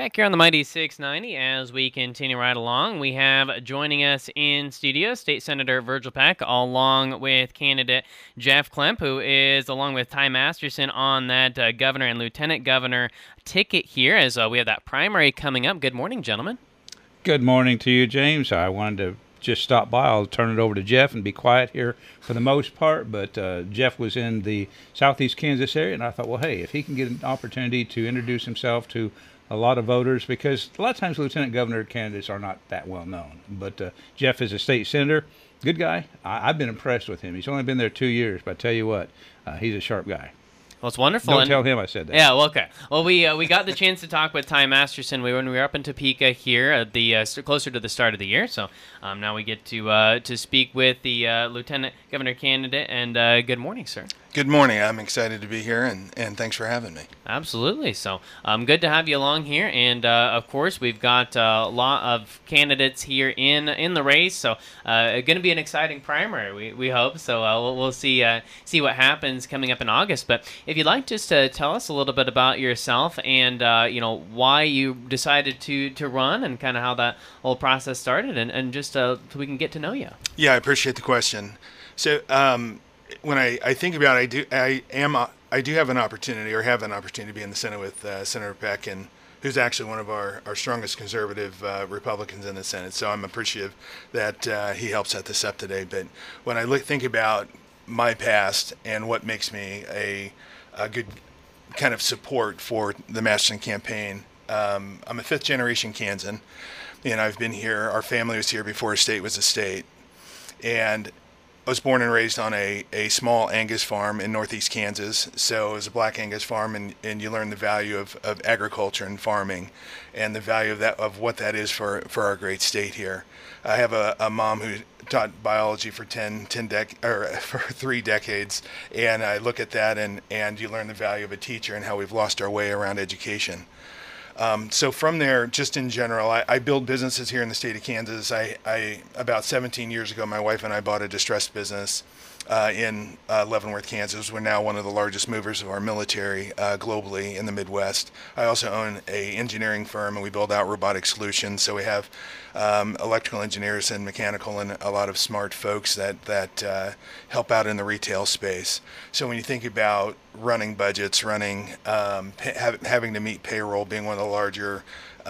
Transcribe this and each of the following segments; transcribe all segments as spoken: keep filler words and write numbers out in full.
Back here on the Mighty six ninety, as we continue right along, we have joining us in studio State Senator Virgil Peck, along with candidate Jeff Klemp, who is, along with Ty Masterson, on that uh, governor and lieutenant governor ticket here, as uh, we have that primary coming up. Good morning, gentlemen. Good morning to you, James. I wanted to just stop by. I'll turn it over to Jeff and be quiet here for the most part, but uh, Jeff was in the southeast Kansas area, and I thought, well, hey, if he can get an opportunity to introduce himself to a lot of voters, because a lot of times lieutenant governor candidates are not that well known. But uh, Jeff is a state senator, good guy. I- I've been impressed with him. He's only been there two years, but I tell you what, uh, he's a sharp guy. Well, it's wonderful. Don't and, tell him I said that. Yeah, well, okay. Well, we uh, we got the chance to talk with Ty Masterson we, when we were up in Topeka here, at the uh, st- closer to the start of the year. So um, now we get to uh, to speak with the uh, lieutenant governor candidate. And uh, good morning, sir. Good morning. I'm excited to be here, and, and thanks for having me. Absolutely. So um, good to have you along here. And, uh, of course, we've got uh, a lot of candidates here in in the race. So uh, going to be an exciting primary, we, we hope. So uh, we'll, we'll see uh, see what happens coming up in August. But if you'd like just to tell us a little bit about yourself and, uh, you know, why you decided to, to run and kind of how that whole process started, and, and just uh, so we can get to know you. Yeah, I appreciate the question. So um, when I, I think about it, I do I am uh, I do have an opportunity or have an opportunity to be in the Senate with uh, Senator Peck, and who's actually one of our, our strongest conservative uh, Republicans in the Senate. So I'm appreciative that uh, he helped set this up today. But when I look think about my past and what makes me a, a good kind of support for the Masterson campaign, um, I'm a fifth generation Kansan, and I've been here. Our family was here before a state was a state, and I was born and raised on a, a small Angus farm in northeast Kansas. So it was a black Angus farm, and, and you learn the value of, of agriculture and farming and the value of that of what that is for, for our great state here. I have a, a mom who taught biology for ten, ten dec- or for three decades, and I look at that and, and you learn the value of a teacher and how we've lost our way around education. Um, so from there, just in general, I, I build businesses here in the state of Kansas. I, I about seventeen years ago, my wife and I bought a distressed business uh, in uh, Leavenworth, Kansas. We're now one of the largest movers of our military uh, globally in the Midwest. I also own a engineering firm, and we build out robotic solutions. So we have um, electrical engineers and mechanical and a lot of smart folks that that uh, help out in the retail space. So when you think about running budgets, running um, pa- have, having to meet payroll, being one of the larger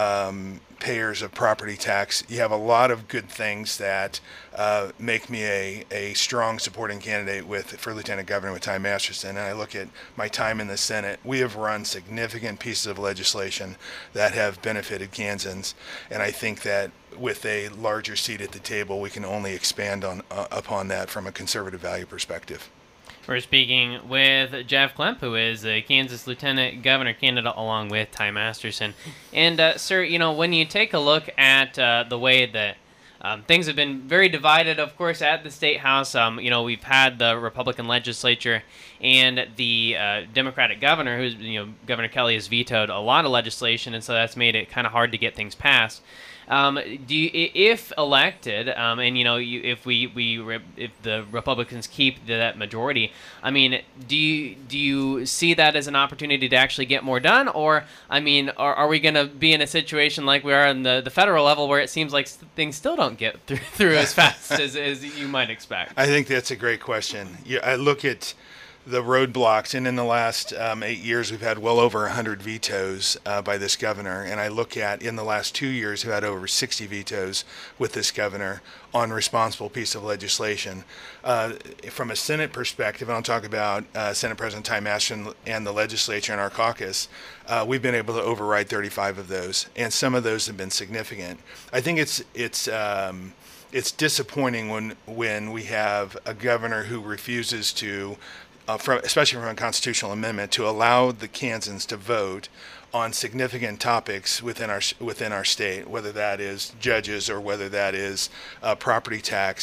um, payers of property tax, you have a lot of good things that uh, make me a, a strong supporting candidate with for Lieutenant Governor with Ty Masterson. And I look at my time in the Senate, we have run significant pieces of legislation that have benefited Kansans, and I think that with a larger seat at the table, we can only expand on uh, upon that from a conservative value perspective. We're speaking with Jeff Klemp, who is a Kansas Lieutenant Governor candidate, along with Ty Masterson. And, uh, sir, you know, when you take a look at uh, the way that um, things have been very divided, of course, at the State House, um, you know, we've had the Republican legislature and the uh, Democratic governor, who's, you know, Governor Kelly has vetoed a lot of legislation, and so that's made it kind of hard to get things passed. Um, do you, if elected, um, and you know, you, if we, we re, if the Republicans keep that majority, I mean, do you do you see that as an opportunity to actually get more done, or I mean, are, are we going to be in a situation like we are on the, the federal level, where it seems like things still don't get through, through as fast as, as you might expect? I think that's a great question. Yeah, I look at the roadblocks, and in the last um, eight years, we've had well over one hundred vetoes uh, by this governor. And I look at, in the last two years, we've had over sixty vetoes with this governor on responsible piece of legislation. Uh, from a Senate perspective, and I'll talk about uh, Senate President Ty Masterson and the legislature and our caucus, uh, we've been able to override thirty-five of those, and some of those have been significant. I think it's it's um, it's disappointing when when we have a governor who refuses to Uh, from, especially from a constitutional amendment, to allow the Kansans to vote on significant topics within our within our state, whether that is judges or whether that is uh, property tax.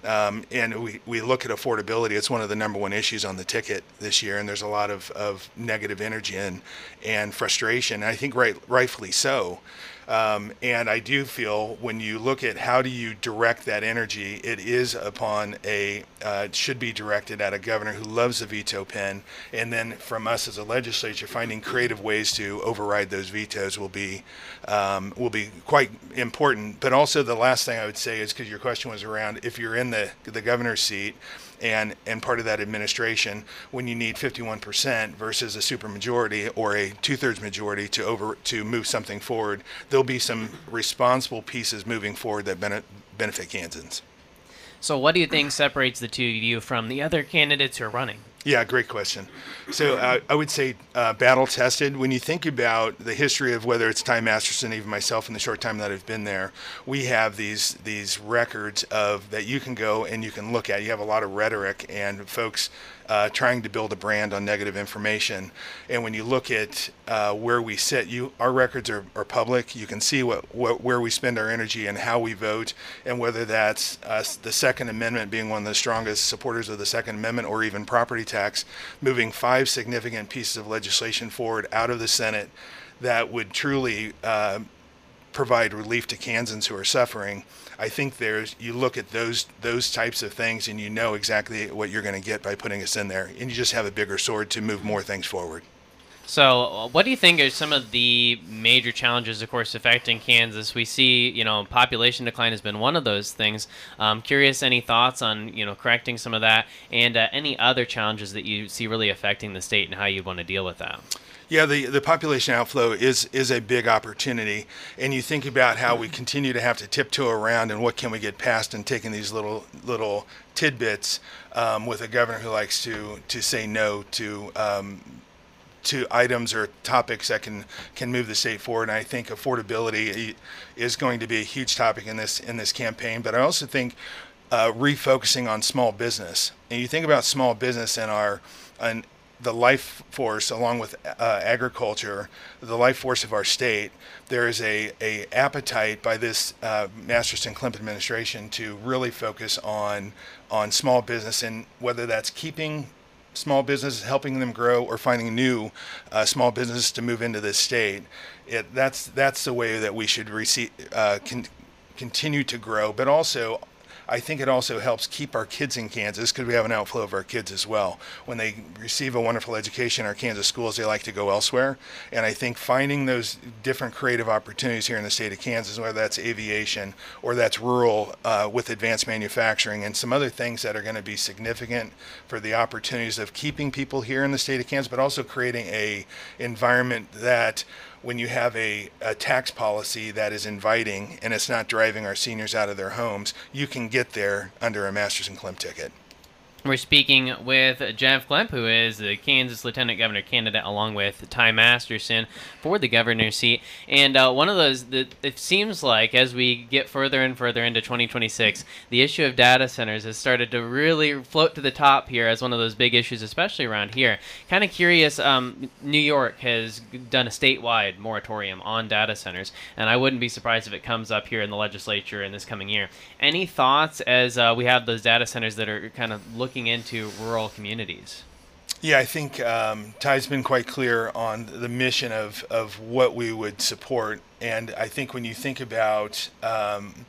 Um, and we, we look at affordability. It's one of the number one issues on the ticket this year, and there's a lot of, of negative energy and, and frustration. And I think right, rightfully so. Um, and I do feel when you look at how do you direct that energy, it is upon a, uh, it should be directed at a governor who loves the veto pen. And then from us as a legislature, finding creative ways to override those vetoes will be, um, will be quite important. But also the last thing I would say is, because your question was around if you're in the, the governor's seat, and and part of that administration, when you need fifty-one percent versus a supermajority or a two-thirds majority to over to move something forward, there'll be some responsible pieces moving forward that bene- benefit Kansans. So what do you think separates the two of you from the other candidates who are running? Yeah, great question. So uh, I would say uh, battle tested. When you think about the history of whether it's Ty Masterson, even myself in the short time that I've been there, we have these these records of that you can go and you can look at. You have a lot of rhetoric and folks uh, trying to build a brand on negative information. And when you look at uh, where we sit, you our records are, are public. You can see what, what where we spend our energy and how we vote, and whether that's uh, the Second Amendment, being one of the strongest supporters of the Second Amendment, or even property tax, moving five significant pieces of legislation forward out of the Senate that would truly uh, provide relief to Kansans who are suffering. I think there's, you look at those those types of things and you know exactly what you're going to get by putting us in there, and you just have a bigger sword to move more things forward. So uh, what do you think are some of the major challenges, of course, affecting Kansas? We see, you know, population decline has been one of those things. Um, curious, any thoughts on, you know, correcting some of that, and uh, any other challenges that you see really affecting the state and how you want to deal with that? Yeah, the, the population outflow is is a big opportunity, and you think about how we continue to have to tiptoe around and what can we get past, and taking these little little tidbits um, with a governor who likes to to say no to um, to items or topics that can can move the state forward. And I think affordability is going to be a huge topic in this in this campaign. But I also think uh, refocusing on small business, and you think about small business and our and the life force, along with uh, agriculture, the life force of our state. There is a, a appetite by this uh, Masterson-Klemp administration to really focus on on small business, and whether that's keeping small businesses, helping them grow, or finding new uh, small businesses to move into this state. It, that's that's the way that we should receive, uh, con- continue to grow. But also, I think it also helps keep our kids in Kansas, because we have an outflow of our kids as well. When they receive a wonderful education in our Kansas schools, they like to go elsewhere. And I think finding those different creative opportunities here in the state of Kansas, whether that's aviation or that's rural uh, with advanced manufacturing and some other things that are going to be significant for the opportunities of keeping people here in the state of Kansas, but also creating a environment that, when you have a, a tax policy that is inviting and it's not driving our seniors out of their homes, you can get there under a Masterson-Klemp ticket. We're speaking with Jeff Klemp, who is the Kansas Lieutenant Governor candidate, along with Ty Masterson for the governor's seat. And uh, one of those, that it seems like as we get further and further into twenty twenty-six, the issue of data centers has started to really float to the top here as one of those big issues, especially around here. Kind of curious, um, New York has done a statewide moratorium on data centers, and I wouldn't be surprised if it comes up here in the legislature in this coming year. Any thoughts as uh, we have those data centers that are kind of looking into rural communities? Yeah, I think um, Ty's been quite clear on the mission of, of what we would support. And I think when you think about um,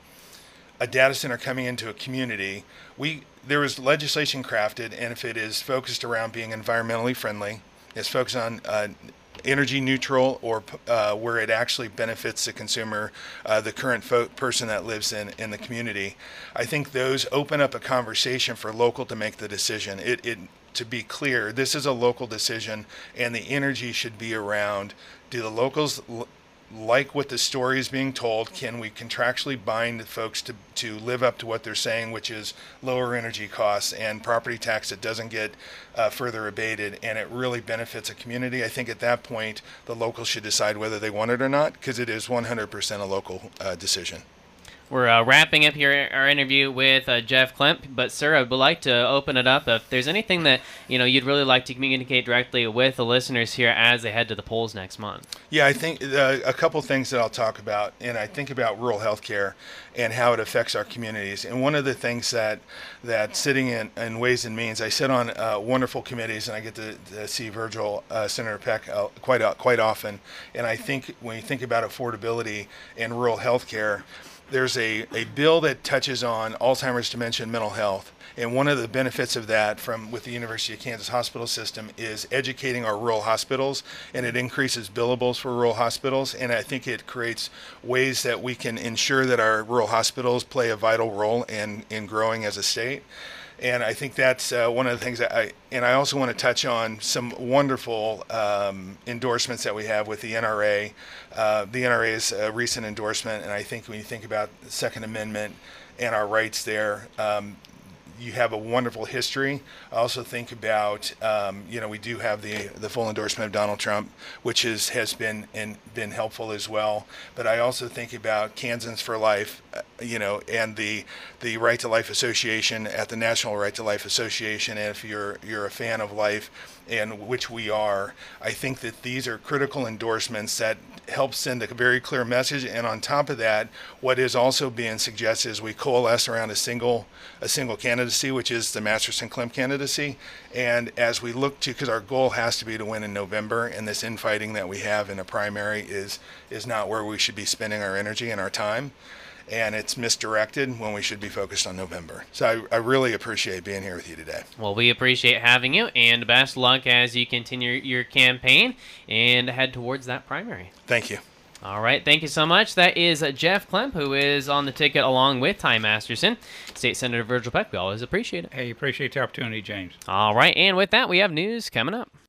a data center coming into a community, we there is legislation crafted, and if it is focused around being environmentally friendly, it's focused on uh, energy neutral, or uh, where it actually benefits the consumer, uh, the current fo- person that lives in, in the community. I think those open up a conversation for local to make the decision. It, it to be clear, this is a local decision, and the energy should be around, do the locals l- like what the story is being told? Can we contractually bind folks to, to live up to what they're saying, which is lower energy costs and property tax that doesn't get uh, further abated, and it really benefits a community? I think at that point, the locals should decide whether they want it or not, because it is one hundred percent a local uh, decision. We're uh, wrapping up here our interview with uh, Jeff Klemp, but sir, I would like to open it up. If there's anything that you know you'd really like to communicate directly with the listeners here as they head to the polls next month. Yeah, I think uh, a couple things that I'll talk about, and I think about rural healthcare and how it affects our communities. And one of the things that that sitting in, in Ways and Means, I sit on uh, wonderful committees, and I get to, to see Virgil, uh, Senator Peck, uh, quite uh, quite often. And I think when you think about affordability and rural healthcare, there's a, a bill that touches on Alzheimer's, dementia, and mental health. And one of the benefits of that from with the University of Kansas hospital system is educating our rural hospitals, and it increases billables for rural hospitals. And I think it creates ways that we can ensure that our rural hospitals play a vital role in, in growing as a state. And I think that's uh, one of the things that I, and I also want to touch on some wonderful um, endorsements that we have with the N R A. Uh, the N R A's uh, recent endorsement, and I think when you think about the Second Amendment and our rights there, um, you have a wonderful history. I also think about, um, you know, we do have the the full endorsement of Donald Trump, which is has been and been helpful as well. But I also think about Kansans for Life, uh, you know, and the the Right to Life Association at the National Right to Life Association. And if you're you're a fan of life, and which we are, I think that these are critical endorsements that help send a very clear message. And on top of that, what is also being suggested is we coalesce around a single a single candidacy, which is the Masterson Klemp candidacy. And as we look to, because our goal has to be to win in November, and this infighting that we have in a primary is is not where we should be spending our energy and our time. And it's misdirected when we should be focused on November. So I, I really appreciate being here with you today. Well, we appreciate having you, and best luck as you continue your campaign and head towards that primary. Thank you. All right, thank you so much. That is Jeff Klemp, who is on the ticket along with Ty Masterson. State Senator Virgil Peck, we always appreciate it. Hey, appreciate the opportunity, James. All right, and with that, we have news coming up.